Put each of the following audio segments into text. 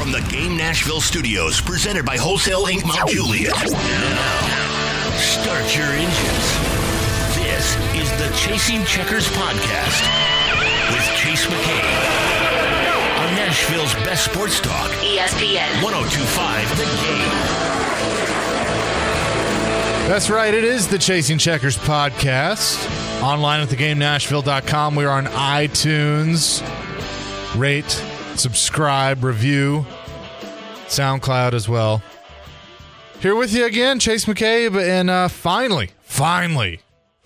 From the Game Nashville studios, presented by Wholesale Inc. Mount Juliet. Now, start your engines. This is the Chasing Checkers podcast with Chase McKay on Nashville's best sports talk, ESPN 102.5 The Game. That's right. It is the Chasing Checkers podcast. Online at thegamenashville.com. We are on iTunes. Rate, subscribe, review. SoundCloud as well. Here with you again, Chase McCabe. And finally,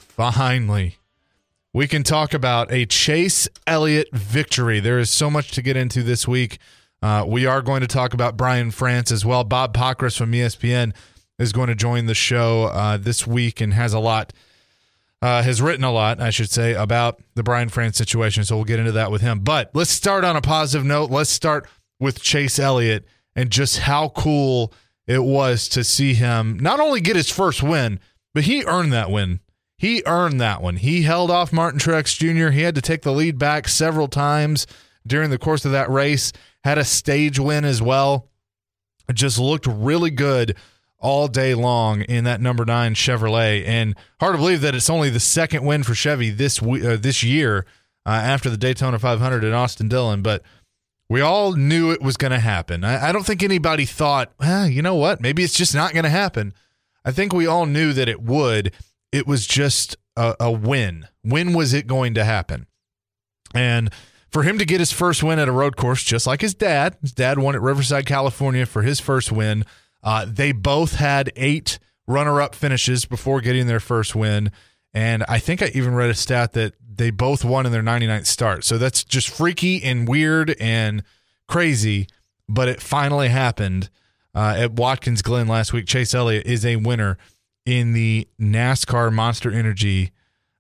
we can talk about a Chase Elliott victory. There is so much to get into this week. We are going to talk about Brian France as well. Bob Pockrass from ESPN is going to join the show this week and has written a lot, I should say, about the Brian France situation. So we'll get into that with him. But let's start on a positive note. Let's start with Chase Elliott and just how cool it was to see him not only get his first win, but he earned that win. He earned that one. He held off Martin Truex Jr. He had to take the lead back several times during the course of that race. Had a stage win as well. It just looked really good all day long in that number 9 Chevrolet. And hard to believe that it's only the second win for Chevy this year after the Daytona 500 at Austin Dillon. But we all knew it was going to happen. I don't think anybody thought, you know what, maybe it's just not going to happen. I think we all knew that it would. It was just a win. When was it going to happen? And for him to get his first win at a road course, just like his dad won at Riverside, California for his first win. They both had 8 runner-up finishes before getting their first win, and I think I even read a stat that they both won in their 99th start. So that's just freaky and weird and crazy, but it finally happened at Watkins Glen last week. Chase Elliott is a winner in the NASCAR Monster Energy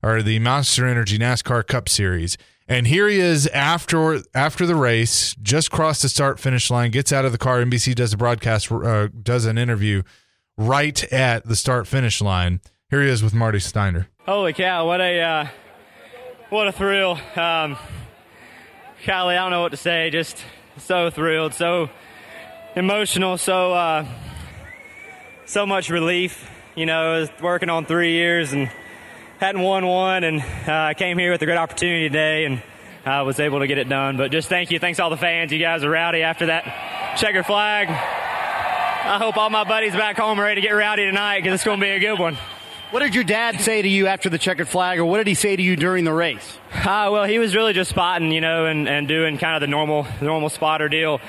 NASCAR Cup Series. And here he is after the race, just crossed the start-finish line, gets out of the car. NBC does a broadcast, does an interview right at the start-finish line. Here he is with Marty Snyder. Holy cow, what a thrill. Golly, I don't know what to say. Just so thrilled, so emotional, so much relief. You know, I was working on 3 years and hadn't won one, and I came here with a great opportunity today, and I was able to get it done. But just thank you. Thanks to all the fans. You guys are rowdy after that checkered flag. I hope all my buddies back home are ready to get rowdy tonight because it's going to be a good one. What did your dad say to you after the checkered flag, or what did he say to you during the race? Well, he was really just spotting, you know, and doing kind of the normal spotter deal.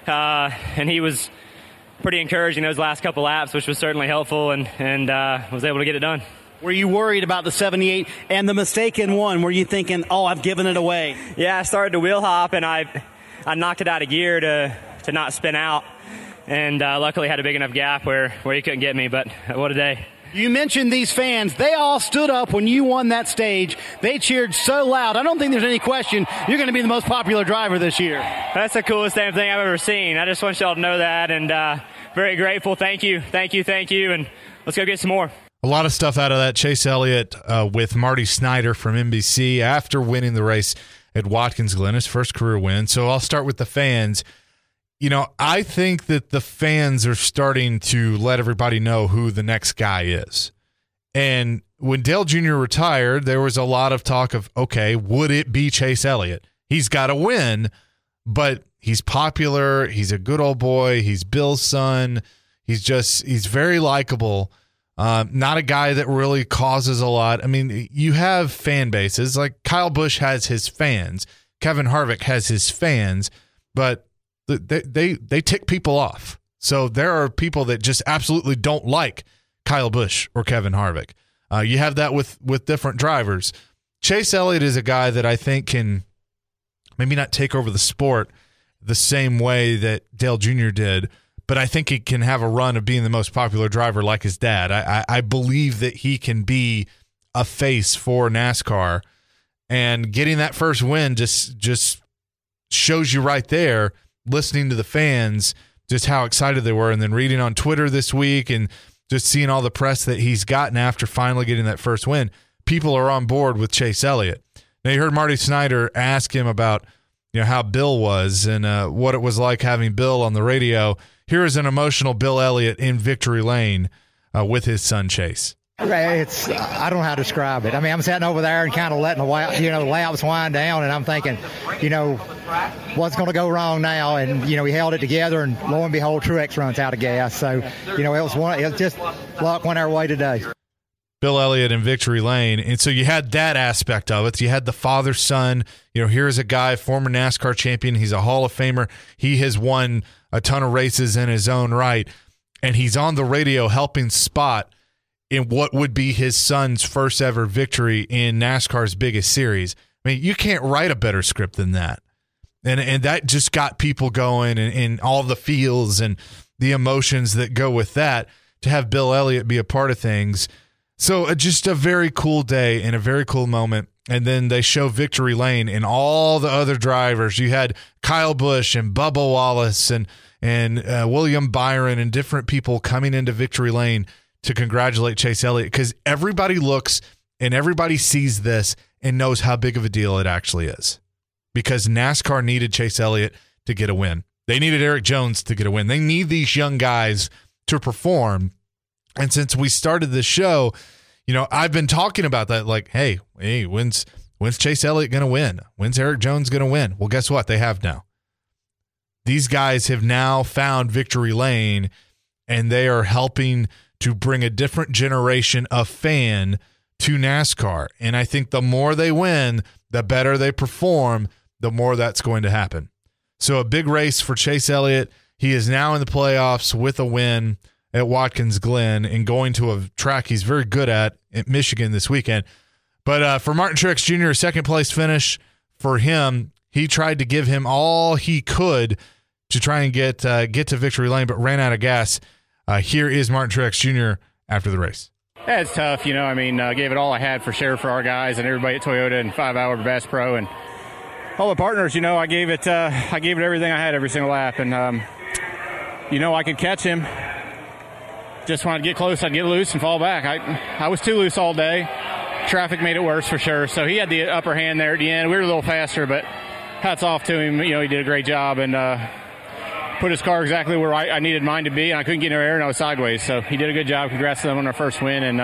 And he was pretty encouraging those last couple laps, which was certainly helpful, and was able to get it done. Were you worried about the 78 and the mistake in one? Were you thinking, I've given it away? Yeah, I started to wheel hop, and I knocked it out of gear to not spin out. And luckily had a big enough gap where he couldn't get me, but what a day. You mentioned these fans. They all stood up when you won that stage. They cheered so loud. I don't think there's any question you're going to be the most popular driver this year. That's the coolest damn thing I've ever seen. I just want y'all to know that, and very grateful. Thank you, and let's go get some more. A lot of stuff out of that. Chase Elliott with Marty Snyder from NBC after winning the race at Watkins Glen, his first career win. So I'll start with the fans. You know, I think that the fans are starting to let everybody know who the next guy is. And when Dale Jr. retired, there was a lot of talk of, okay, would it be Chase Elliott? He's got to win, but he's popular. He's a good old boy. He's Bill's son. He's very likable. Not a guy that really causes a lot. I mean, you have fan bases. Like Kyle Busch has his fans. Kevin Harvick has his fans. But they tick people off. So there are people that just absolutely don't like Kyle Busch or Kevin Harvick. You have that with different drivers. Chase Elliott is a guy that I think can maybe not take over the sport the same way that Dale Jr. did, but I think he can have a run of being the most popular driver like his dad. I believe that he can be a face for NASCAR, and getting that first win just shows you right there, listening to the fans, just how excited they were, and then reading on Twitter this week and just seeing all the press that he's gotten after finally getting that first win. People are on board with Chase Elliott. Now, you heard Marty Snyder ask him about how Bill was and what it was like having Bill on the radio. Here is an emotional Bill Elliott in Victory Lane with his son Chase. It's I don't know how to describe it. I mean, I'm sitting over there and kind of letting the laps wind down, and I'm thinking, what's going to go wrong now? And he held it together, and lo and behold, Truex runs out of gas. So it was just luck went our way today. Bill Elliott in Victory Lane, and so you had that aspect of it. You had the father-son. Here's a guy, former NASCAR champion. He's a Hall of Famer. He has won a ton of races in his own right, and he's on the radio helping Spot in what would be his son's first ever victory in NASCAR's biggest series. I mean, you can't write a better script than that. And that just got people going and all the feels and the emotions that go with that to have Bill Elliott be a part of things. So just a very cool day and a very cool moment. And then they show Victory Lane and all the other drivers. You had Kyle Busch and Bubba Wallace and William Byron and different people coming into Victory Lane to congratulate Chase Elliott, because everybody looks and everybody sees this and knows how big of a deal it actually is, because NASCAR needed Chase Elliott to get a win. They needed Eric Jones to get a win. They need these young guys to perform. And since we started the show, I've been talking about that, like, hey, when's Chase Elliott going to win? When's Eric Jones going to win? Well, guess what? They have now. These guys have now found Victory Lane, and they are helping to bring a different generation of fan to NASCAR. And I think the more they win, the better they perform, the more that's going to happen. So a big race for Chase Elliott. He is now in the playoffs with a win at Watkins Glen and going to a track he's very good at Michigan this weekend. But for Martin Truex Jr., a second-place finish for him. He tried to give him all he could to try and get to Victory Lane, but ran out of gas. Here is Martin Truex Jr. after the race. Yeah, it's tough, I gave it all I had for sure for our guys and everybody at Toyota and 5 Hour Bass Pro and all the partners. I gave it everything I had every single lap, and I could catch him. Just wanted to get close, I'd get loose and fall back. I was too loose all day. Traffic made it worse for sure. So he had the upper hand there at the end. We were a little faster, but hats off to him. He did a great job and put his car exactly where I needed mine to be, and I couldn't get in air, and I was sideways. So he did a good job. Congrats to them on their first win. And,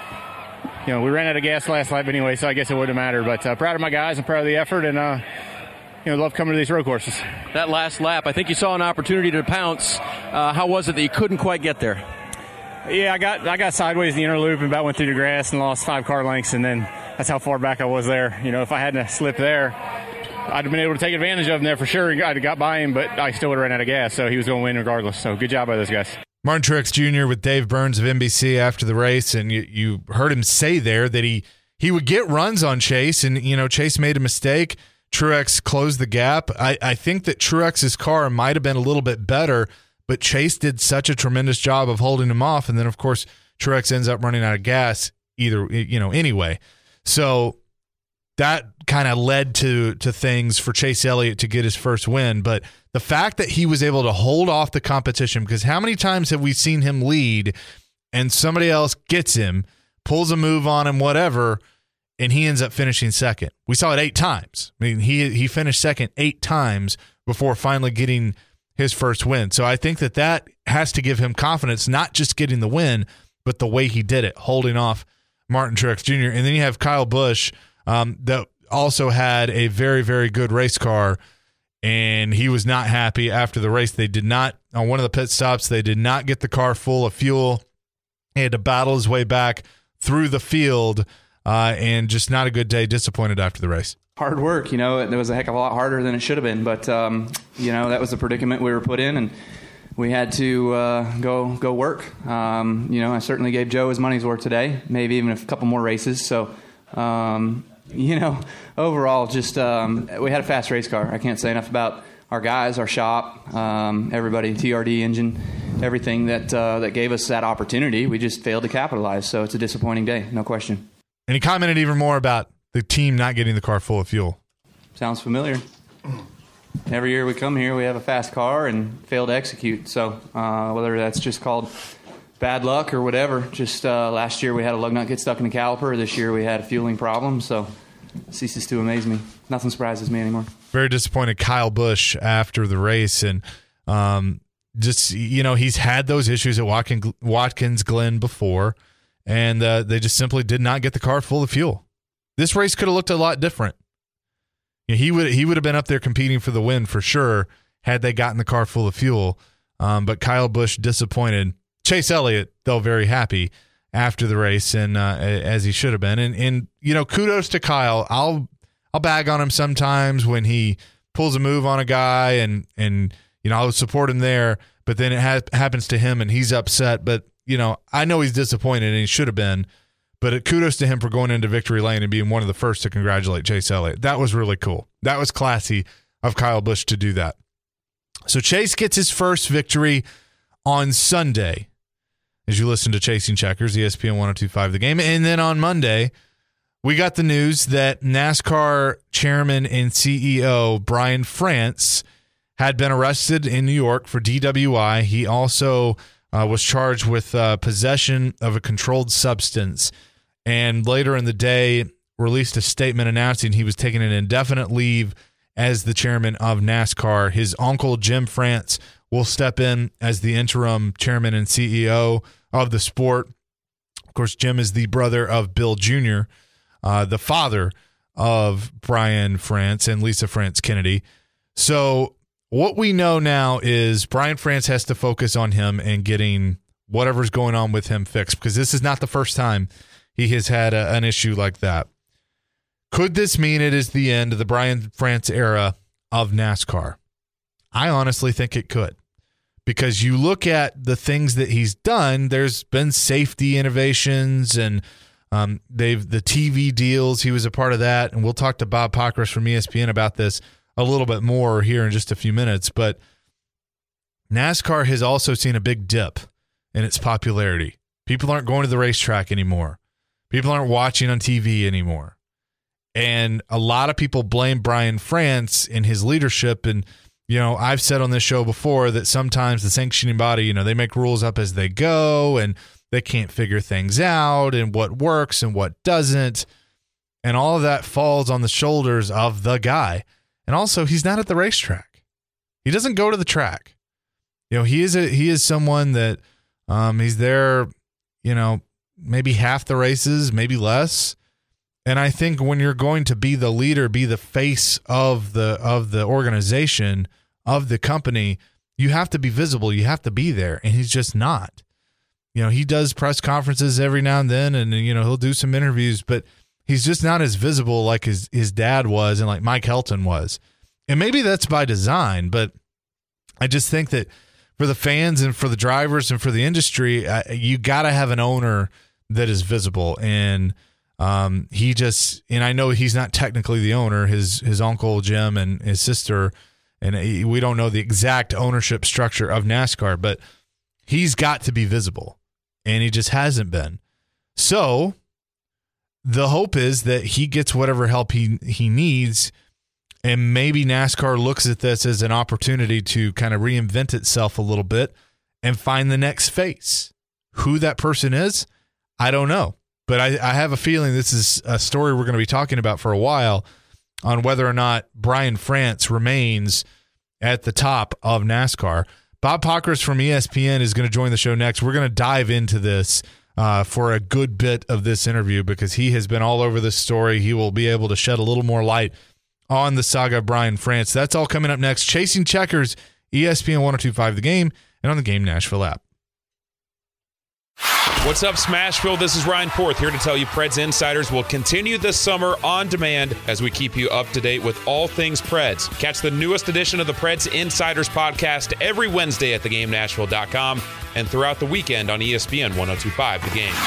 we ran out of gas last lap anyway, so I guess it wouldn't matter. But proud of my guys and proud of the effort, and, love coming to these road courses. That last lap, I think you saw an opportunity to pounce. How was it that you couldn't quite get there? Yeah, I got sideways in the inner loop and about went through the grass and lost 5 car lengths, and then that's how far back I was there. If I hadn't slipped there, I'd have been able to take advantage of him there for sure. I'd have got by him, but I still would have ran out of gas, so he was going to win regardless. So good job by those guys. Martin Truex Jr. with Dave Burns of NBC after the race, and you heard him say there that he would get runs on Chase, and Chase made a mistake. Truex closed the gap. I think that Truex's car might have been a little bit better, but Chase did such a tremendous job of holding him off, and then of course Truex ends up running out of gas anyway. So that kind of led to things for Chase Elliott to get his first win. But the fact that he was able to hold off the competition, because how many times have we seen him lead and somebody else gets him, pulls a move on him, whatever, and he ends up finishing second? We saw it 8 times. I mean, he finished second 8 times before finally getting his first win. So I think that has to give him confidence, not just getting the win, but the way he did it, holding off Martin Truex Jr. And then you have Kyle Busch, that also had a very, very good race car, and he was not happy after the race. They did not, on one of the pit stops, they did not get the car full of fuel. He had to battle his way back through the field, and just not a good day, disappointed after the race. Hard work, it was a heck of a lot harder than it should have been, but, that was the predicament we were put in, and we had to go work. I certainly gave Joe his money's worth today, maybe even a couple more races, so overall, just we had a fast race car. I can't say enough about our guys, our shop, everybody, TRD engine, everything that gave us that opportunity. We just failed to capitalize, so it's a disappointing day, no question. And he commented even more about the team not getting the car full of fuel. Sounds familiar. Every year we come here, we have a fast car and fail to execute. So whether that's just called bad luck or whatever, just last year we had a lug nut get stuck in the caliper. This year we had a fueling problem, so it ceases to amaze me. nothing surprises me anymore. Very disappointed Kyle Busch after the race, and just, he's had those issues at Watkins Glen before, and they just simply did not get the car full of fuel. This race could have looked a lot different. He would have been up there competing for the win for sure had they gotten the car full of fuel. But Kyle Busch disappointed. Chase Elliott, though, very happy after the race, and as he should have been. And kudos to Kyle. I'll bag on him sometimes when he pulls a move on a guy, and I'll support him there. But then it happens to him, and he's upset. But I know he's disappointed, and he should have been. But kudos to him for going into victory lane and being one of the first to congratulate Chase Elliott. That was really cool. That was classy of Kyle Busch to do that. So Chase gets his first victory on Sunday, as you listen to Chasing Checkers, ESPN 102.5 The Game. And then on Monday, we got the news that NASCAR chairman and CEO Brian France had been arrested in New York for DWI. He also was charged with possession of a controlled substance, and later in the day released a statement announcing he was taking an indefinite leave as the chairman of NASCAR. His uncle, Jim France, will step in as the interim chairman and CEO of the sport. Of course, Jim is the brother of Bill Jr., the father of Brian France and Lisa France Kennedy. So what we know now is Brian France has to focus on him and getting whatever's going on with him fixed, because this is not the first time he has had an issue like that. Could this mean it is the end of the Brian France era of NASCAR? I honestly think it could, because you look at the things that he's done. There's been safety innovations, and the TV deals. He was a part of that, and we'll talk to Bob Pockrass from ESPN about this a little bit more here in just a few minutes. But NASCAR has also seen a big dip in its popularity. People aren't going to the racetrack anymore. People aren't watching on TV anymore. And a lot of people blame Brian France in his leadership. And, I've said on this show before that sometimes the sanctioning body, they make rules up as they go, and they can't figure things out and what works and what doesn't. And all of that falls on the shoulders of the guy. And also, he's not at the racetrack. He doesn't go to the track. He is someone that he's there, maybe half the races, maybe less. And I think when you're going to be the leader, be the face of the organization, of the company, you have to be visible. You have to be there. And he's just not. He does press conferences every now and then, and he'll do some interviews, but he's just not as visible like his dad was and like Mike Helton was. And maybe that's by design, but I just think that for the fans and for the drivers and for the industry, you got to have an owner that is visible. And and I know he's not technically the owner, his uncle Jim and his sister, and we don't know the exact ownership structure of NASCAR, but he's got to be visible, and he just hasn't been. So the hope is that he gets whatever help he needs, and maybe NASCAR looks at this as an opportunity to kind of reinvent itself a little bit and find the next face. Who that person is, I don't know. But I have a feeling this is a story we're going to be talking about for a while on whether or not Brian France remains at the top of NASCAR. Bob Pockrass from ESPN is going to join the show next. We're going to dive into this for a good bit of this interview because he has been all over this story. He will be able to shed a little more light on the saga of Brian France. That's all coming up next. Chasing Checkers, ESPN 102.5 The Game, and on the Game Nashville app. What's up, Smashville? This is Ryan Porth here to tell you Preds Insiders will continue this summer on demand as we keep you up to date with all things Preds. Catch the newest edition of the Preds Insiders podcast every Wednesday at theGameNashville.com and throughout the weekend on ESPN 102.5 The Game.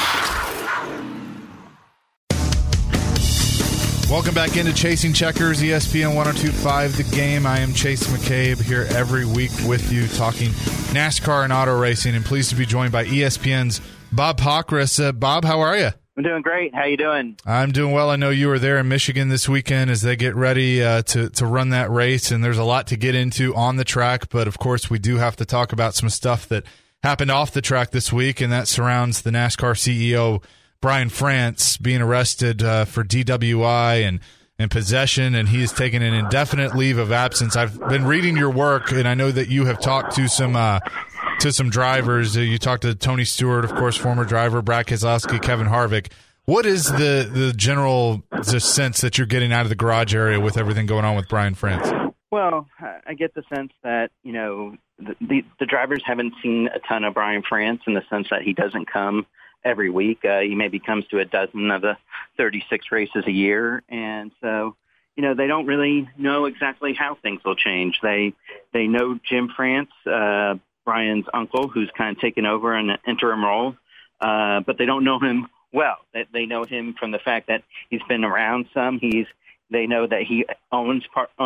Welcome back into Chasing Checkers, ESPN 102.5 The Game. I am Chase McCabe here every week with you talking NASCAR and auto racing, and pleased to be joined by ESPN's Bob Pockrass. Bob, how are you? I'm doing great. How you doing? I'm doing well. I know you were there in Michigan this weekend as they get ready to run that race, and there's a lot to get into on the track, but of course we do have to talk about some stuff that happened off the track this week, and that surrounds the NASCAR CEO Brian France being arrested for DWI and possession, and he has taken an indefinite leave of absence. I've been reading your work, and I know that you have talked to some drivers. You talked to Tony Stewart, of course, former driver, Brad Keselowski, Kevin Harvick. What is the general sense that you're getting out of the garage area with everything going on with Brian France? Well, I get the sense that, the drivers haven't seen a ton of Brian France in the sense that he doesn't come every week. He maybe comes to a dozen of the 36 races a year. And so, they don't really know exactly how things will change. They know Jim France, Brian's uncle, who's kind of taken over in an interim role, but they don't know him well. They know him from the fact that he's been around some. They know that he owns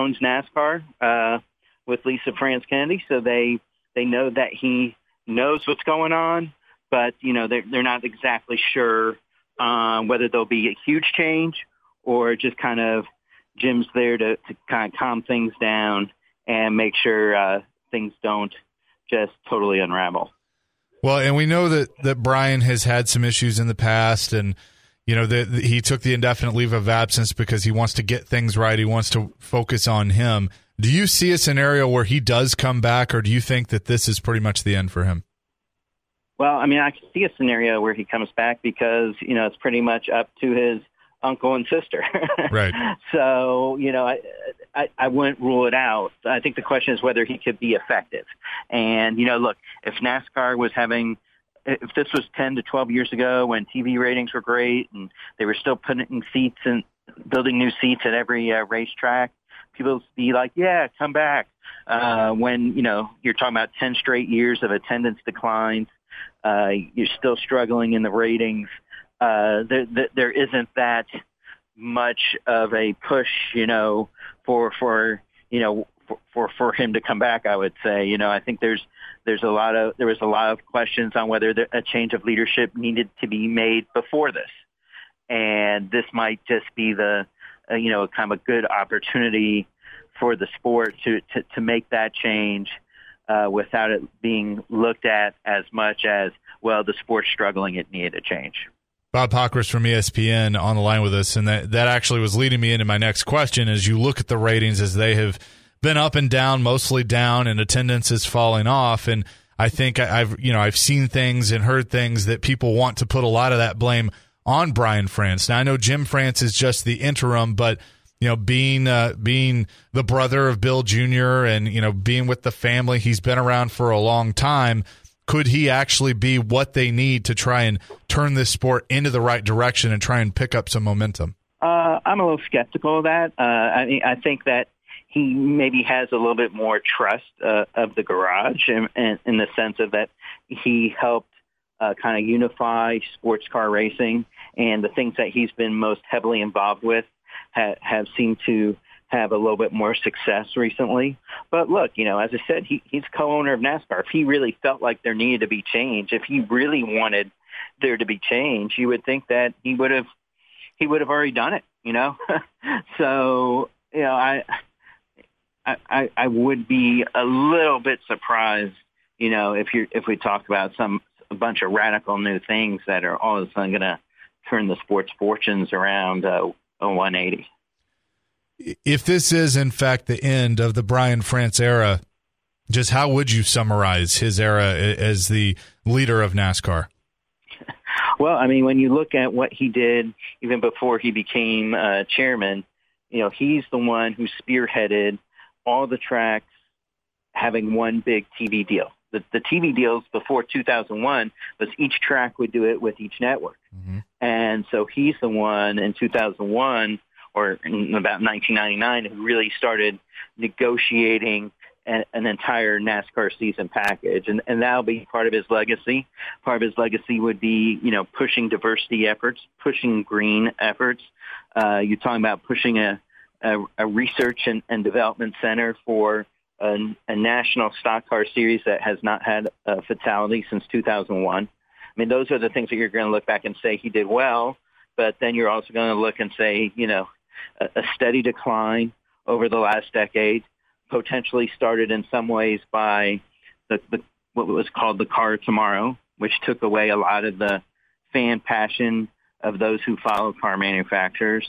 NASCAR with Lisa France Kennedy, so they know that he knows what's going on, but they're not exactly sure whether there'll be a huge change or just kind of Jim's there to kind of calm things down and make sure things don't just totally unravel. Well, and we know that Brian has had some issues in the past, and he took the indefinite leave of absence because he wants to get things right. He wants to focus on him. Do you see a scenario where he does come back, or do you think that this is pretty much the end for him? Well, I mean, I can see a scenario where he comes back because, it's pretty much up to his uncle and sister. Right. So, I wouldn't rule it out. I think the question is whether he could be effective. And, look, if NASCAR was if this was 10 to 12 years ago when TV ratings were great and they were still putting seats and building new seats at every racetrack, people would be like, yeah, come back. When, you're talking about 10 straight years of attendance declines, you're still struggling in the ratings. There isn't that much of a push, for him to come back, I would say. I think there was a lot of questions on whether a change of leadership needed to be made before this. And this might just be kind of a good opportunity for the sport to make that change without it being looked at as much as, well, the sport's struggling, it needed a change. Bob Pockrass from ESPN on the line with us, and that actually was leading me into my next question. As you look at the ratings, as they have been up and down, mostly down, and attendance is falling off, and I think I've seen things and heard things that people want to put a lot of that blame on Brian France. Now I know Jim France is just the interim, but being the brother of Bill Jr. and being with the family, he's been around for a long time. Could he actually be what they need to try and turn this sport into the right direction and try and pick up some momentum? I'm a little skeptical of that. I think that he maybe has a little bit more trust of the garage in the sense of that he helped kind of unify sports car racing, and the things that he's been most heavily involved with have seemed to have a little bit more success recently. But look, as I said, he's co-owner of NASCAR. If he really felt like there needed to be change, if he really wanted there to be change, you would think that he would have already done it, So, I would be a little bit surprised, if we talk about a bunch of radical new things that are all of a sudden going to turn the sport's fortunes around a 180. If this is, in fact, the end of the Brian France era, just how would you summarize his era as the leader of NASCAR? Well, I mean, when you look at what he did even before he became chairman, he's the one who spearheaded all the tracks having one big TV deal. The TV deals before 2001 was each track would do it with each network. Mm-hmm. And so he's the one in 2001 or in about 1999 who really started negotiating an entire NASCAR season package. And that'll be part of his legacy. Part of his legacy would be, pushing diversity efforts, pushing green efforts. You're talking about pushing a research and development center for a national stock car series that has not had a fatality since 2001. I mean, those are the things that you're going to look back and say he did well, but then you're also going to look and say, a steady decline over the last decade, potentially started in some ways by what was called the car of tomorrow, which took away a lot of the fan passion of those who follow car manufacturers.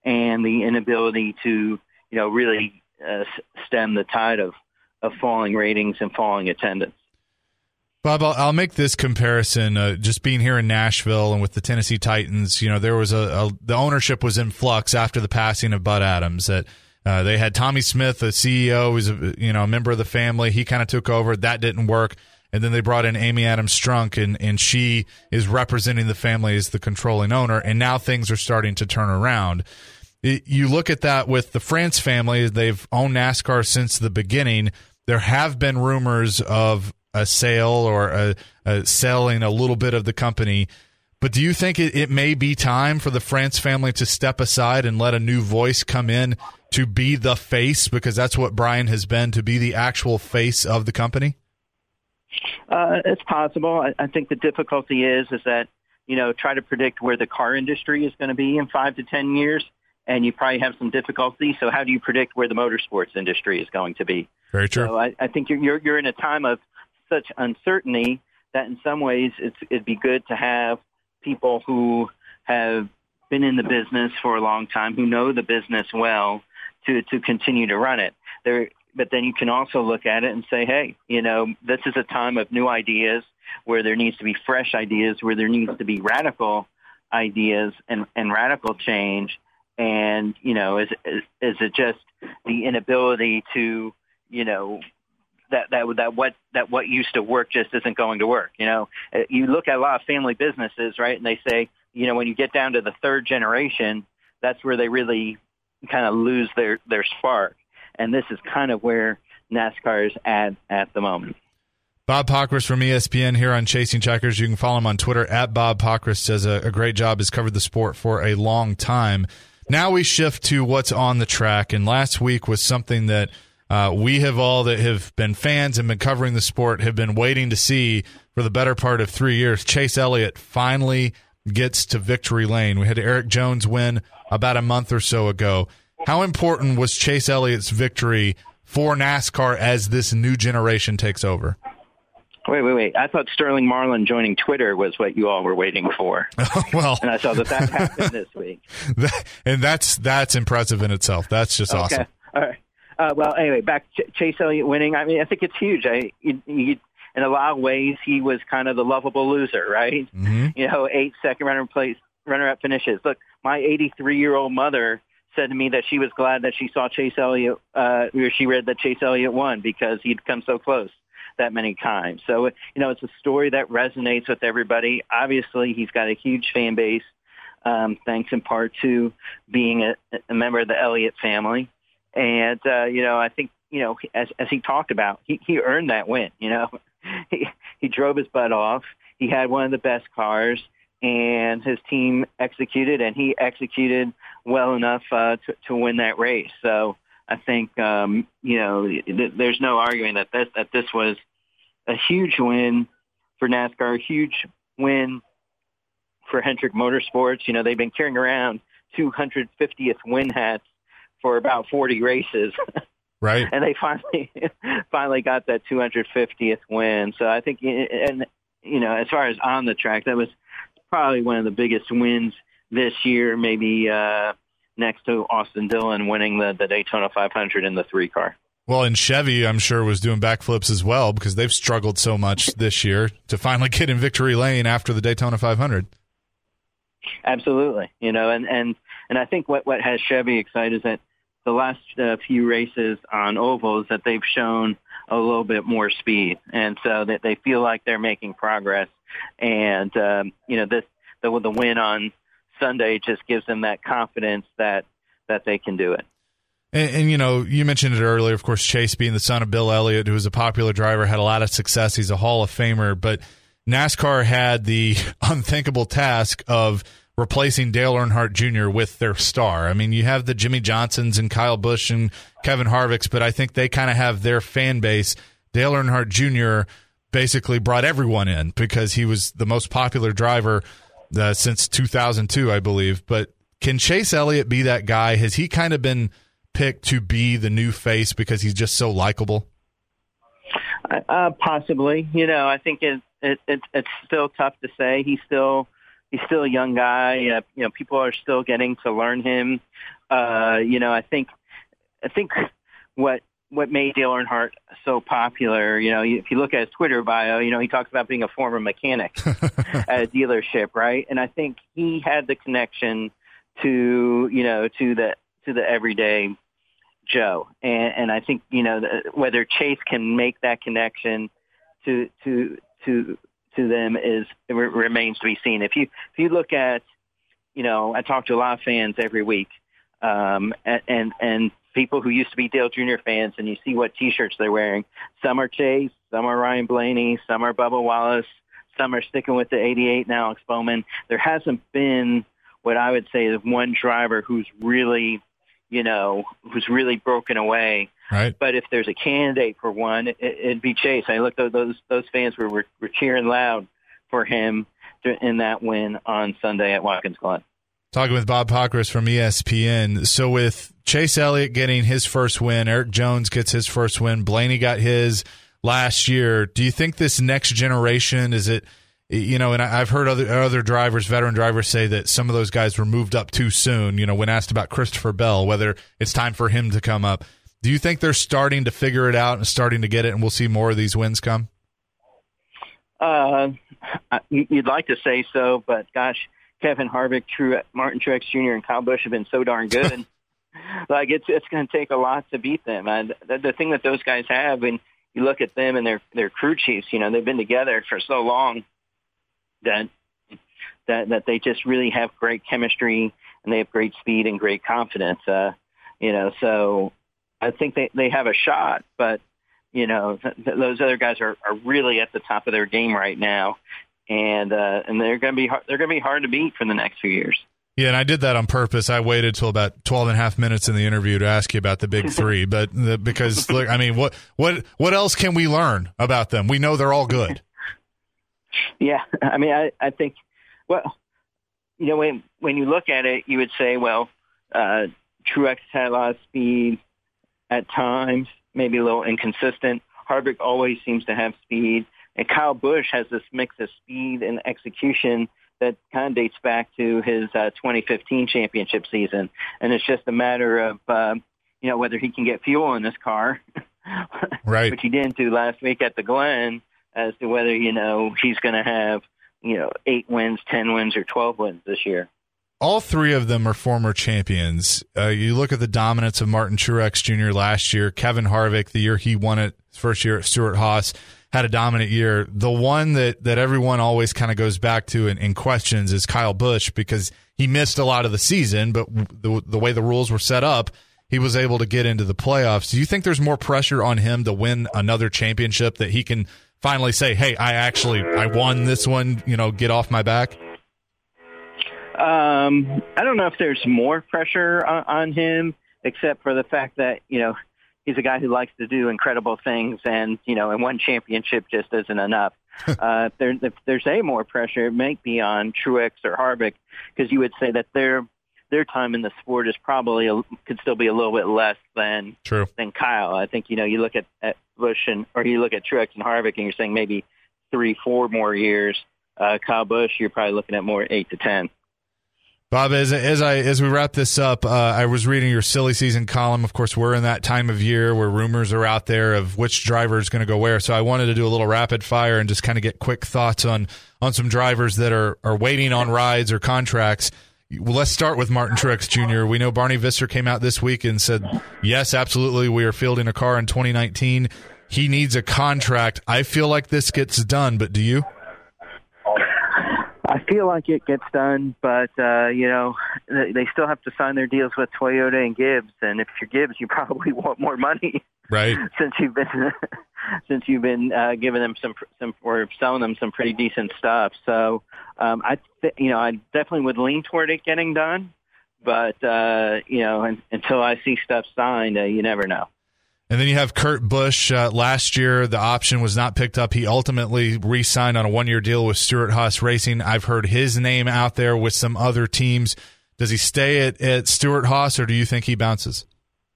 and the inability to, really stem the tide of falling ratings and falling attendance. Bob, I'll make this comparison. Just being here in Nashville and with the Tennessee Titans, there was the ownership was in flux after the passing of Bud Adams. That they had Tommy Smith, the CEO, who's a member of the family. He kind of took over. That didn't work, and then they brought in Amy Adams Strunk, and she is representing the family as the controlling owner. And now things are starting to turn around. You look at that with the France family; they've owned NASCAR since the beginning. There have been rumors of a sale or a selling a little bit of the company. But do you think it may be time for the France family to step aside and let a new voice come in to be the face? Because that's what Brian has been, to be the actual face of the company? It's possible. I think the difficulty is that, try to predict where the car industry is going to be in 5 to 10 years, and you probably have some difficulty. So how do you predict where the motorsports industry is going to be? Very true. So I think you're in a time of such uncertainty that in some ways it'd be good to have people who have been in the business for a long time, who know the business well, to continue to run it. But then you can also look at it and say, hey, this is a time of new ideas, where there needs to be fresh ideas, where there needs to be radical ideas and radical change. And, is it just the inability to, that what used to work just isn't going to work. You look at a lot of family businesses, right? And they say, when you get down to the third generation, that's where they really kind of lose their spark. And this is kind of where NASCAR is at the moment. Bob Pockrass from ESPN here on Chasing Checkers. You can follow him on Twitter at Bob Pockrass. Does a great job. Has covered the sport for a long time. Now we shift to what's on the track. And last week was something that we have all that have been fans and been covering the sport have been waiting to see for the better part of 3 years. Chase Elliott finally gets to victory lane. We had Eric Jones win about a month or so ago. How important was Chase Elliott's victory for NASCAR as this new generation takes over? Wait. I thought Sterling Marlin joining Twitter was what you all were waiting for. Well, and I saw that happened this week. And that's impressive in itself. That's just awesome. All right. Well, anyway, back to Chase Elliott winning. I mean, I think it's huge. In a lot of ways, he was kind of the lovable loser, right? Mm-hmm. 8 second runner-up finishes. Look, my 83-year-old mother said to me that she was glad that she saw Chase Elliott, or she read that Chase Elliott won because he'd come so close that many times. So, it's a story that resonates with everybody. Obviously, he's got a huge fan base, thanks in part to being a member of the Elliott family. And, I think, as he talked about, he earned that win. He drove his butt off. He had one of the best cars, and his team executed, and he executed well enough to win that race. So I think, there's no arguing that this was a huge win for NASCAR, a huge win for Hendrick Motorsports. They've been carrying around 250th win hats for about 40 races. Right. And they finally got that 250th win. So I think, as far as on the track, that was probably one of the biggest wins this year, maybe next to Austin Dillon winning the Daytona 500 in the 3-car. Well, and Chevy, I'm sure, was doing backflips as well because they've struggled so much this year to finally get in victory lane after the Daytona 500. Absolutely. And I think what has Chevy excited is that the last few races on ovals that they've shown a little bit more speed, and so that they feel like they're making progress. And the win on Sunday just gives them that confidence that they can do it. And you mentioned it earlier. Of course, Chase, being the son of Bill Elliott, who was a popular driver, had a lot of success. He's a Hall of Famer, but NASCAR had the unthinkable task of replacing Dale Earnhardt Jr. with their star. I mean, you have the Jimmy Johnsons and Kyle Busch and Kevin Harvicks, but I think they kind of have their fan base. Dale Earnhardt Jr. basically brought everyone in because he was the most popular driver since 2002, I believe. But can Chase Elliott be that guy? Has he kind of been picked to be the new face because he's just so likable? Possibly. I think it's still tough to say. He's still he's still a young guy. People are still getting to learn him. I think what made Dale Earnhardt so popular, if you look at his Twitter bio, he talks about being a former mechanic at a dealership, right? And I think he had the connection to the everyday Joe. And I think, whether Chase can make that connection to them remains to be seen. If you look at, I talk to a lot of fans every week, and people who used to be Dale Jr. fans, and you see what T-shirts they're wearing. Some are Chase, some are Ryan Blaney, some are Bubba Wallace, some are sticking with the 88 and Alex Bowman. There hasn't been what I would say is one driver who's really broken away. Right. But if there's a candidate for one, it'd be Chase. I looked at those fans were cheering loud for him in that win on Sunday at Watkins Glen. Talking with Bob Pockrass from ESPN. So with Chase Elliott getting his first win, Eric Jones gets his first win, Blaney got his last year. Do you think this next generation, is it, and I've heard other drivers, veteran drivers, say that some of those guys were moved up too soon, when asked about Christopher Bell, whether it's time for him to come up. Do you think they're starting to figure it out and starting to get it, and we'll see more of these wins come? You'd like to say so, but gosh, Kevin Harvick, Martin Truex Jr., and Kyle Busch have been so darn good. Like it's going to take a lot to beat them. And the thing that those guys have, and you look at them and their crew chiefs, they've been together for so long that they just really have great chemistry and they have great speed and great confidence. So I think they have a shot, but those other guys are really at the top of their game right now. And they're going to be hard to beat for the next few years. Yeah, and I did that on purpose. I waited till about 12 and a half minutes in the interview to ask you about the big three, because look, I mean, what else can we learn about them? We know they're all good. Yeah, I mean, I think, when you look at it, you would say, Truex had a lot of speed at times, maybe a little inconsistent. Harvick always seems to have speed. And Kyle Busch has this mix of speed and execution that kind of dates back to his 2015 championship season. And it's just a matter of, whether he can get fuel in his car, right, which he didn't do last week at the Glen, as to whether, he's going to have, 8 wins, 10 wins, or 12 wins this year. All three of them are former champions. You look at the dominance of Martin Truex Jr. last year, Kevin Harvick, the year he won it, his first year at Stewart-Haas, had a dominant year. The one that everyone always kind of goes back to and questions is Kyle Busch, because he missed a lot of the season, but the way the rules were set up, he was able to get into the playoffs. Do you think there's more pressure on him to win another championship, that he can finally say, hey, I won this one, get off my back? I don't know if there's more pressure on him, except for the fact that, he's a guy who likes to do incredible things, and, and one championship just isn't enough. If there's any more pressure, it might be on Truex or Harvick, because you would say that their time in the sport is probably could still be a little bit less than Kyle. I think, you look at Busch or you look at Truex and Harvick, and you're saying maybe 3-4 more years. Kyle Busch, you're probably looking at more 8 to 10. Bob, as we wrap this up, I was reading your silly season column. Of course, we're in that time of year where rumors are out there of which driver is going to go where. So I wanted to do a little rapid fire and just kind of get quick thoughts on some drivers that are waiting on rides or contracts. Well, let's start with Martin Truex Jr. We know Barney Visser came out this week and said, yes, absolutely, we are fielding a car in 2019. He needs a contract. I feel like this gets done, but do you? I feel like it gets done, but, they still have to sign their deals with Toyota and Gibbs. And if you're Gibbs, you probably want more money, right? Since you've been giving them some or selling them some pretty decent stuff. So, I definitely would lean toward it getting done, but, until I see stuff signed, you never know. And then you have Kurt Busch. Last year, the option was not picked up. He ultimately re-signed on a 1-year deal with Stewart-Haas Racing. I've heard his name out there with some other teams. Does he stay at Stewart-Haas, or do you think he bounces?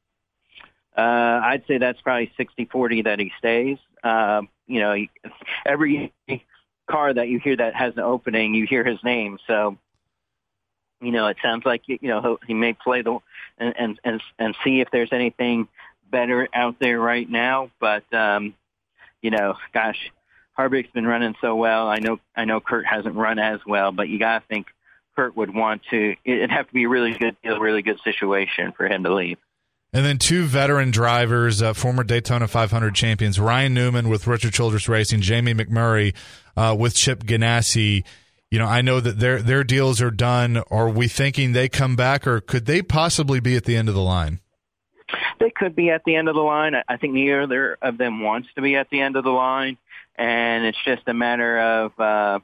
I'd say that's probably 60-40 that he stays. Every car that you hear that has an opening, you hear his name. So, it sounds like, he may play and see if there's anything better out there right now. But, Harvick's been running so well. I know Kurt hasn't run as well, but you got to think Kurt would want to. It'd have to be a really good deal, really good situation for him to leave. And then two veteran drivers, former Daytona 500 champions, Ryan Newman with Richard Childress Racing, Jamie McMurray with Chip Ganassi. I know that their deals are done. Are we thinking they come back, or could they possibly be at the end of the line? They could be at the end of the line. I think neither of them wants to be at the end of the line, and it's just a matter of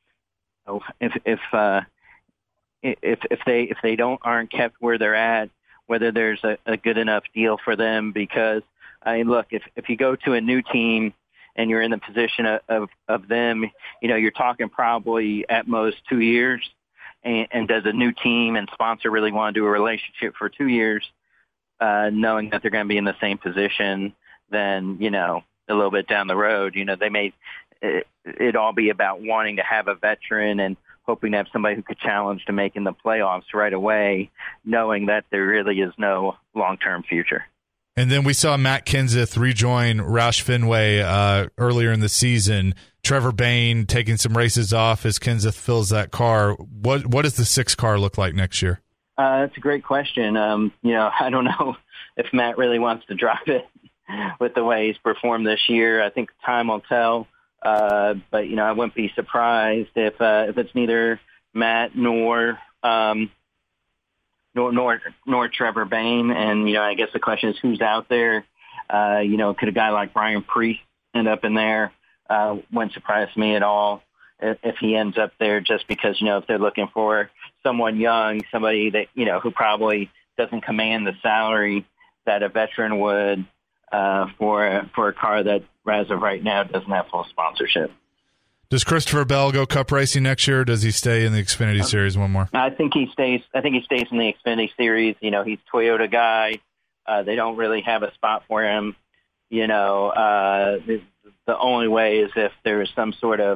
if they aren't kept where they're at, whether there's a good enough deal for them. Because look, if you go to a new team and you're in the position of them, you're talking probably at most 2 years. And does a new team and sponsor really want to do a relationship for 2 years, knowing that they're going to be in the same position? Then, a little bit down the road, they may it all be about wanting to have a veteran and hoping to have somebody who could challenge to making the playoffs right away, knowing that there really is no long-term future. And then we saw Matt Kenseth rejoin Roush Fenway earlier in the season. Trevor Bayne taking some races off as Kenseth fills that car. What does the 6 car look like next year? That's a great question. I don't know if Matt really wants to drive it with the way he's performed this year. I think time will tell. But I wouldn't be surprised if it's neither Matt nor Trevor Bayne. And I guess the question is who's out there. Could a guy like Brian Preece end up in there? Wouldn't surprise me at all if he ends up there, just because if they're looking for someone young, somebody that who probably doesn't command the salary that a veteran would for a car that, as of right now, doesn't have full sponsorship. Does Christopher Bell go Cup racing next year, or does he stay in the Xfinity Series one more? I think he stays in the Xfinity Series. He's a Toyota guy. They don't really have a spot for him. The only way is if there is some sort of,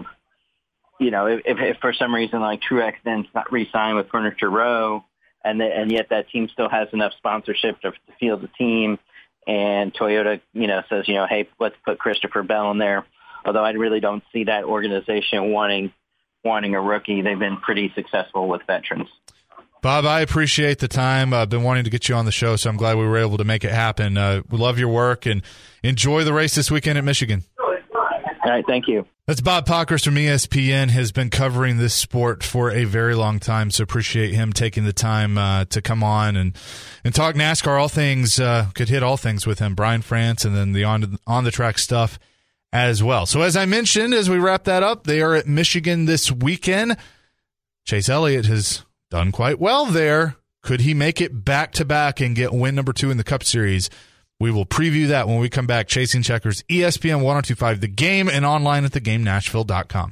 if for some reason like Truex then re-sign with Furniture Row, and yet that team still has enough sponsorship to field the team, and Toyota, says, hey, let's put Christopher Bell in there. Although I really don't see that organization wanting a rookie. They've been pretty successful with veterans. Bob, I appreciate the time. I've been wanting to get you on the show, so I'm glad we were able to make it happen. We love your work, and enjoy the race this weekend at Michigan. All right, thank you. That's Bob Pockrass from ESPN, has been covering this sport for a very long time, so appreciate him taking the time to come on and talk NASCAR, all things, could hit all things with him, Brian France, and then the on-the-track stuff as well. So as I mentioned, as we wrap that up, they are at Michigan this weekend. Chase Elliott has done quite well there. Could he make it back-to-back and get win number 2 in the Cup Series? We will preview that when we come back. Chasing Checkers, ESPN 102.5 The Game, and online at thegamenashville.com.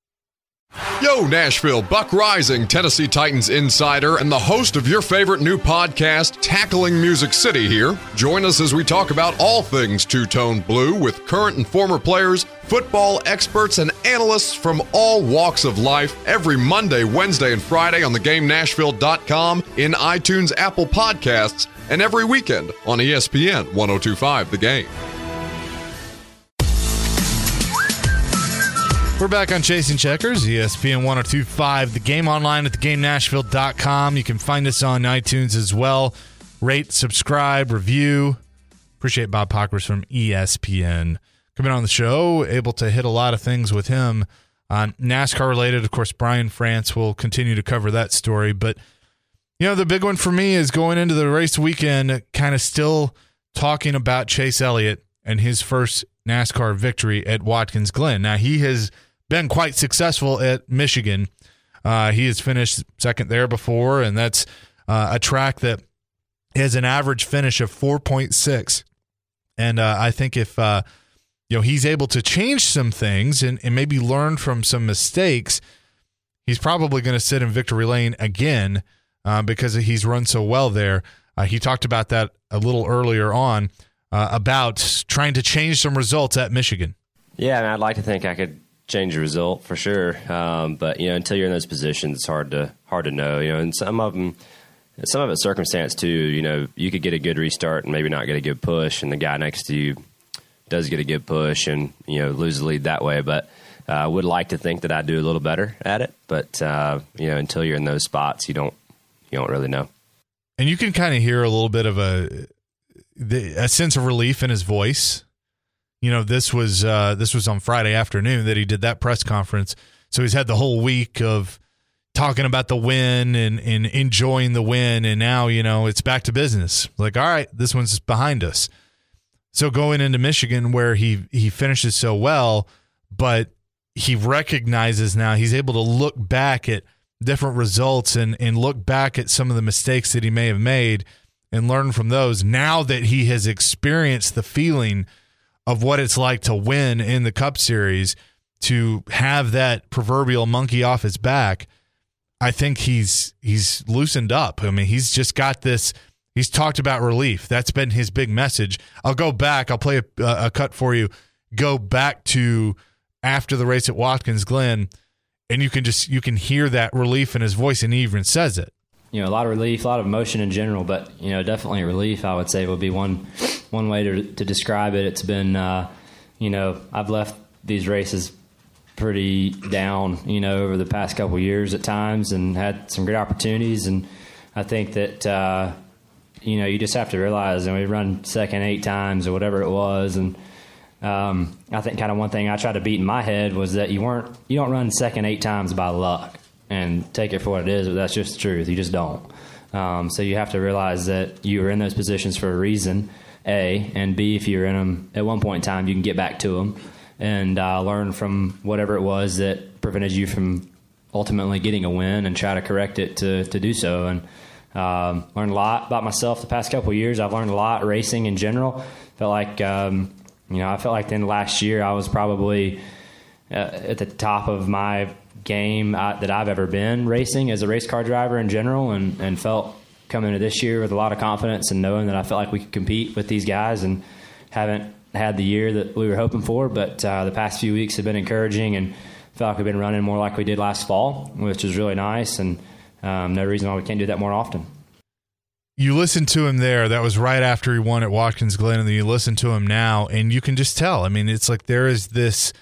Yo, Nashville, Buck Rising, Tennessee Titans insider, and the host of your favorite new podcast, Tackling Music City here. Join us as we talk about all things two-tone blue with current and former players, football experts, and analysts from all walks of life every Monday, Wednesday, and Friday on thegamenashville.com, in iTunes, Apple Podcasts, and every weekend on ESPN 102.5 The Game. We're back on Chasing Checkers, ESPN 102.5 The Game, online at thegamenashville.com. You can find us on iTunes as well. Rate, subscribe, review. Appreciate Bob Pockrass from ESPN coming on the show, able to hit a lot of things with him. NASCAR related, of course, Brian France will continue to cover that story. But, the big one for me is going into the race weekend, kind of still talking about Chase Elliott and his first NASCAR victory at Watkins Glen. Now, he has been quite successful at Michigan. He has finished second there before, and that's a track that has an average finish of 4.6. And I think if he's able to change some things and maybe learn from some mistakes, he's probably going to sit in victory lane again because he's run so well there. He talked about that a little earlier on about trying to change some results at Michigan. Yeah, and I'd like to think I could change the result for sure. But until you're in those positions, it's hard to know. And some of it's circumstance too. You could get a good restart and maybe not get a good push, and the guy next to you does get a good push and lose the lead that way. But I would like to think that I do a little better at it. But until you're in those spots, you don't really know. And you can kind of hear a little bit of a sense of relief in his voice. This was on Friday afternoon that he did that press conference. So he's had the whole week of talking about the win and enjoying the win. And now, it's back to business. Like, all right, this one's behind us. So going into Michigan where he finishes so well, but he recognizes now he's able to look back at different results and look back at some of the mistakes that he may have made and learn from those. Now that he has experienced the feeling of what it's like to win in the Cup Series, to have that proverbial monkey off his back, I think he's loosened up. I mean, he's just got this. He's talked about relief. That's been his big message. I'll go back. I'll play a cut for you. Go back to after the race at Watkins Glen, and you can hear that relief in his voice, and he even says it. A lot of relief, a lot of emotion in general, but definitely relief, I would say, would be one way to describe it. It's been, I've left these races pretty down, over the past couple of years at times, and had some great opportunities. And I think that, you just have to realize, and we run second 8 times or whatever it was. And I think kind of one thing I tried to beat in my head was that you don't run second 8 times by luck and take it for what it is, but that's just the truth. You just don't. So you have to realize that you were in those positions for a reason, A, and B, if you're in them at one point in time, you can get back to them and learn from whatever it was that prevented you from ultimately getting a win and try to correct it to do so. And learned a lot about myself the past couple of years. I've learned a lot racing in general. Felt like, I felt like the end of last year I was probably at the top of my game that I've ever been racing as a race car driver in general, and felt coming into this year with a lot of confidence and knowing that I felt like we could compete with these guys, and haven't had the year that we were hoping for, but the past few weeks have been encouraging and felt like we've been running more like we did last fall, which is really nice, and no reason why we can't do that more often. You listen to him there. That was right after he won at Watkins Glen, and then you listen to him now, and you can just tell. I mean, it's like there is this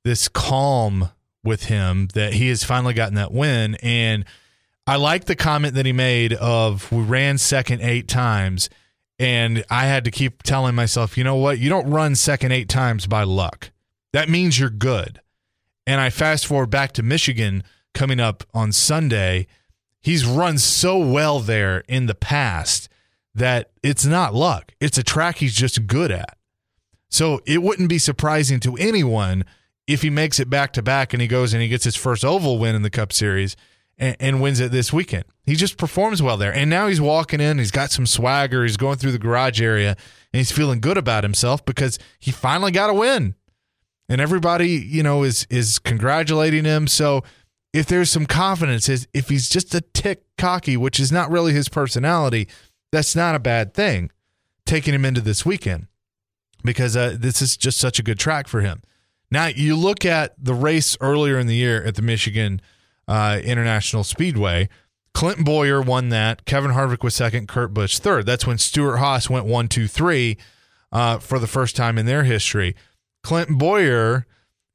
calm with him that he has finally gotten that win. And I like the comment that he made of, we ran second 8 times, and I had to keep telling myself, you know what? You don't run second 8 times by luck. That means you're good. And I fast forward back to Michigan coming up on Sunday. He's run so well there in the past that it's not luck. It's a track he's just good at. So it wouldn't be surprising to anyone if he makes it back-to-back and he goes and he gets his first oval win in the Cup Series and wins it this weekend. He just performs well there. And now he's walking in, he's got some swagger, he's going through the garage area, and he's feeling good about himself because he finally got a win. And everybody, is congratulating him. So if there's some confidence, if he's just a tick cocky, which is not really his personality, that's not a bad thing, taking him into this weekend, because this is just such a good track for him. Now, you look at the race earlier in the year at the Michigan International Speedway. Clinton Boyer won that. Kevin Harvick was second. Kurt Busch third. That's when Stewart-Haas went 1, 2, 3 for the first time in their history. Clinton Boyer,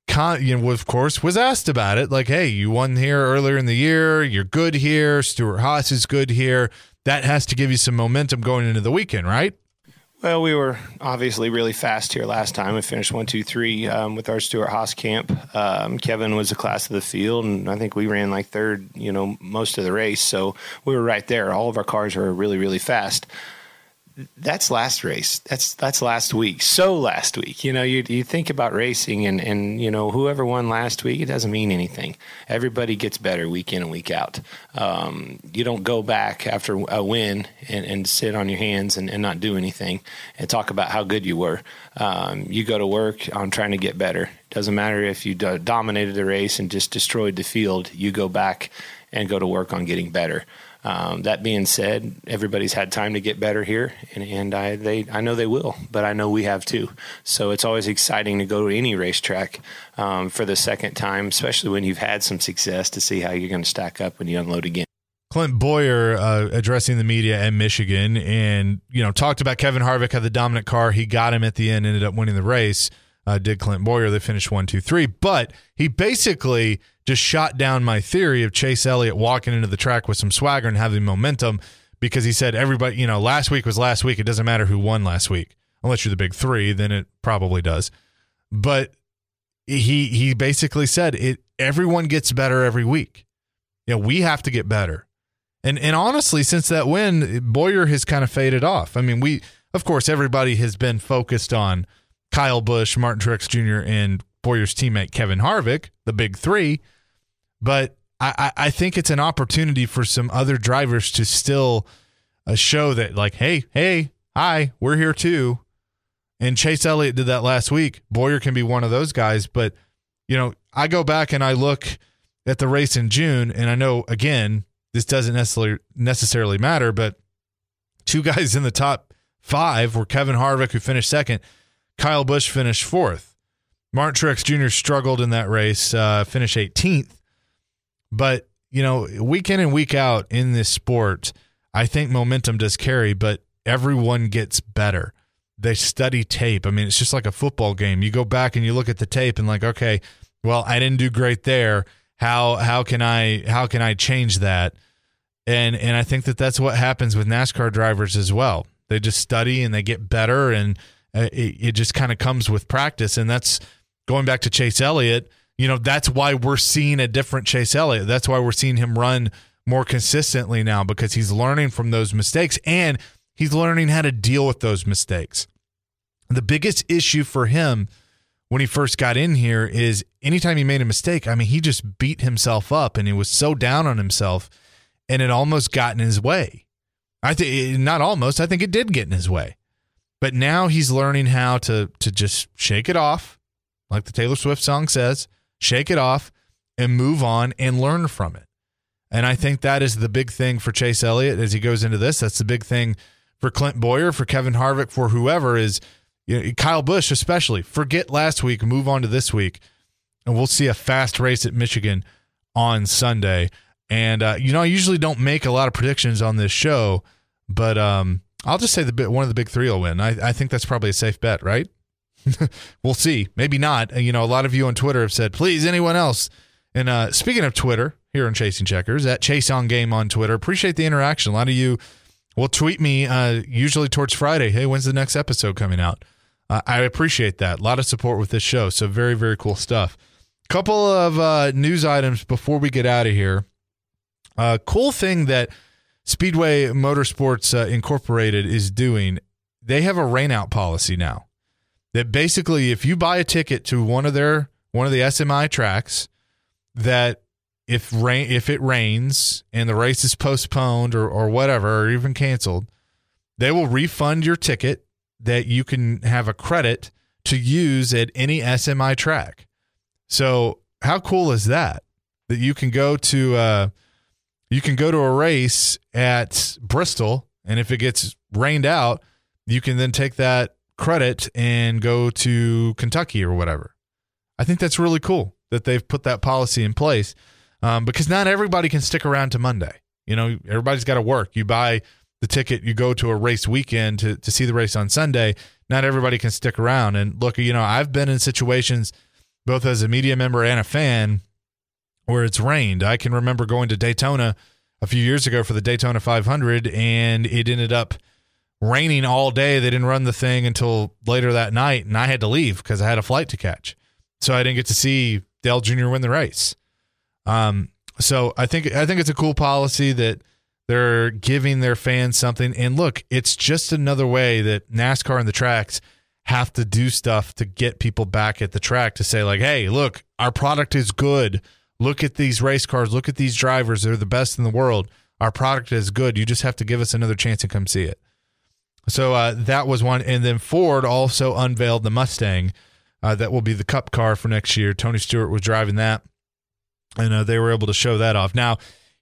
of course, was asked about it. Like, hey, you won here earlier in the year. You're good here. Stewart-Haas is good here. That has to give you some momentum going into the weekend, right? Well, we were obviously really fast here last time. We finished 1, 2, 3 with our Stewart-Haas camp. Kevin was the class of the field, and I think we ran like third, most of the race. So we were right there. All of our cars were really, really fast. That's last race. That's last week. So last week, you think about racing and whoever won last week, it doesn't mean anything. Everybody gets better week in and week out. You don't go back after a win and sit on your hands and not do anything and talk about how good you were. You go to work on trying to get better. Doesn't matter if you dominated the race and just destroyed the field. You go back and go to work on getting better. That being said, everybody's had time to get better here, and I know they will, but I know we have too. So it's always exciting to go to any racetrack for the second time, especially when you've had some success, to see how you're going to stack up when you unload again. Clint Boyer addressing the media at Michigan, and talked about Kevin Harvick had the dominant car. He got him at the end, ended up winning the race. Did Clint Boyer. They finished 1, 2, 3. But he basically just shot down my theory of Chase Elliott walking into the track with some swagger and having momentum, because he said everybody, last week was last week. It doesn't matter who won last week. Unless you're the big three, then it probably does. But he basically said everyone gets better every week. We have to get better. And honestly, since that win, Boyer has kind of faded off. I mean, of course, everybody has been focused on Kyle Busch, Martin Truex Jr., and Boyer's teammate Kevin Harvick, the big three. But I think it's an opportunity for some other drivers to still show that, like, hey, hi, we're here too. And Chase Elliott did that last week. Boyer can be one of those guys. But, I go back and I look at the race in June, and I know, again, this doesn't necessarily matter, but two guys in the top 5 were Kevin Harvick, who finished second. Kyle Busch finished 4th. Martin Truex Jr. struggled in that race, finished 18th. But, week in and week out in this sport, I think momentum does carry, but everyone gets better. They study tape. I mean, it's just like a football game. You go back and you look at the tape and, like, okay, well, I didn't do great there. How can I change that? And I think that's what happens with NASCAR drivers as well. They just study and they get better, and it just kind of comes with practice. And that's going back to Chase Elliott. That's why we're seeing a different Chase Elliott. That's why we're seeing him run more consistently now, because he's learning from those mistakes and he's learning how to deal with those mistakes. The biggest issue for him when he first got in here is anytime he made a mistake, I mean, he just beat himself up and he was so down on himself, and it almost got in his way. I think it did get in his way. But now he's learning how to just shake it off, like the Taylor Swift song says, shake it off and move on and learn from it. And I think that is the big thing for Chase Elliott as he goes into this. That's the big thing for Clint Boyer, for Kevin Harvick, for whoever is, Kyle Busch especially. Forget last week, move on to this week, and we'll see a fast race at Michigan on Sunday. And, I usually don't make a lot of predictions on this show, but I'll just say one of the big three will win. I think that's probably a safe bet, right? We'll see. Maybe not. A lot of you on Twitter have said, please, anyone else? And speaking of Twitter, here on Chasing Checkers, at Chase on Game on Twitter, appreciate the interaction. A lot of you will tweet me usually towards Friday. Hey, when's the next episode coming out? I appreciate that. A lot of support with this show. So very, very cool stuff. Couple of news items before we get out of here. Cool thing that Speedway Motorsports Incorporated is doing, they have a rainout policy now. That basically, if you buy a ticket to one of the SMI tracks, that if it rains and the race is postponed or whatever, or even canceled, they will refund your ticket, that you can have a credit to use at any SMI track. So how cool is that? That you can go to a race at Bristol, and if it gets rained out, you can then take that credit and go to Kentucky or whatever. I think that's really cool that they've put that policy in place, because not everybody can stick around to Monday. Everybody's got to work. You buy the ticket, you go to a race weekend to see the race on Sunday. Not everybody can stick around. And look, I've been in situations both as a media member and a fan where it's rained. I can remember going to Daytona a few years ago for the Daytona 500, and it ended up raining all day. They didn't run the thing until later that night, and I had to leave because I had a flight to catch. So I didn't get to see Dale Jr. win the race. So I think it's a cool policy that they're giving their fans something. And look, it's just another way that NASCAR and the tracks have to do stuff to get people back at the track, to say, like, hey, look, our product is good. Look at these race cars. Look at these drivers. They're the best in the world. Our product is good. You just have to give us another chance and come see it. So that was one. And then Ford also unveiled the Mustang. That will be the Cup car for next year. Tony Stewart was driving that, and they were able to show that off. Now,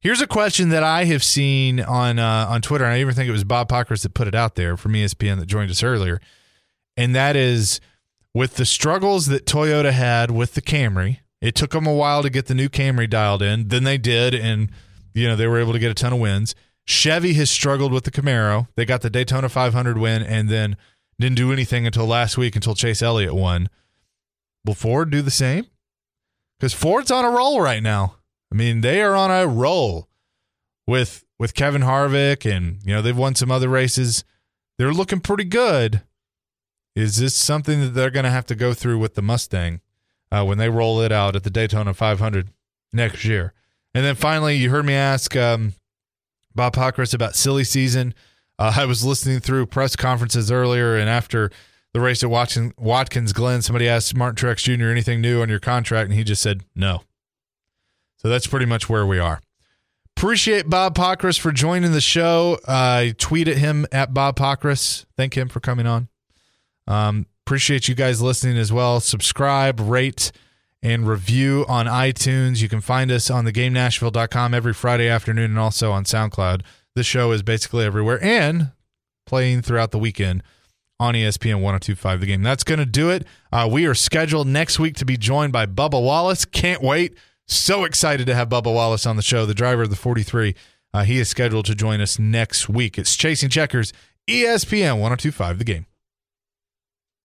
Here's a question that I have seen on Twitter, and I even think it was Bob Pockrass that put it out there from ESPN that joined us earlier, and that is, with the struggles that Toyota had with the Camry, it took them a while to get the new Camry dialed in. Then they did, and they were able to get a ton of wins. Chevy has struggled with the Camaro. They got the Daytona 500 win and then didn't do anything until last week until Chase Elliott won. Will Ford do the same? Because Ford's on a roll right now. I mean, they are on a roll with Kevin Harvick, and they've won some other races. They're looking pretty good. Is this something that they're going to have to go through with the Mustang when they roll it out at the Daytona 500 next year? And then finally, you heard me ask Bob Pockrass about silly season. I was listening through press conferences earlier, and after the race at Watkins Glen, somebody asked Martin Truex Jr. anything new on your contract, and he just said no. So that's pretty much where we are. Appreciate Bob Pockrass for joining the show. I tweeted him at Bob Pockrass. Thank him for coming on. Appreciate you guys listening as well. Subscribe, rate, and review on iTunes. You can find us on thegamenashville.com every Friday afternoon and also on SoundCloud. This show is basically everywhere and playing throughout the weekend on ESPN 102.5 The Game. That's going to do it. We are scheduled next week to be joined by Bubba Wallace. Can't wait. So excited to have Bubba Wallace on the show, the driver of the 43. He is scheduled to join us next week. It's Chasing Checkers, ESPN 102.5 The Game.